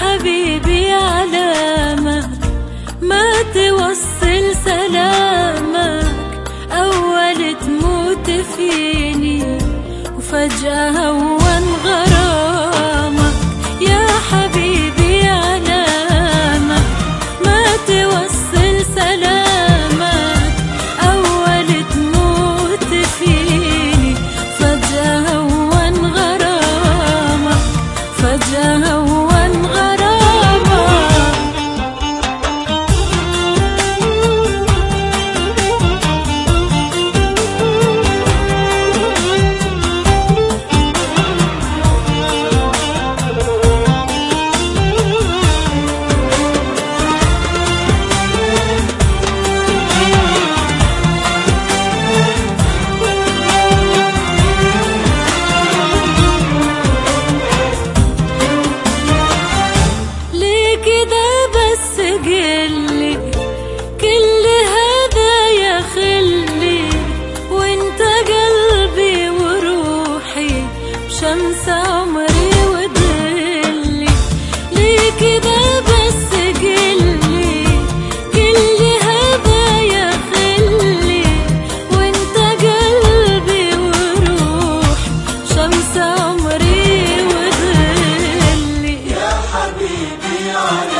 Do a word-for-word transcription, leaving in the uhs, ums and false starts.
حبيبي علامك ما توصل سلامك، أول تموت فيني وفجأة هون غرامك. يا حبيبي علامك ما توصل سلامك، أول تموت فيني فجأة هون غرامك، فجأة هون غرامك. قلي كل هذا يا خلي، وانت قلبي وروحي شمس عمري وظلي. ليه كده بس قلي كل هذا يا خلي، وانت قلبي وروحي شمس عمري وظلي. يا حبيبي على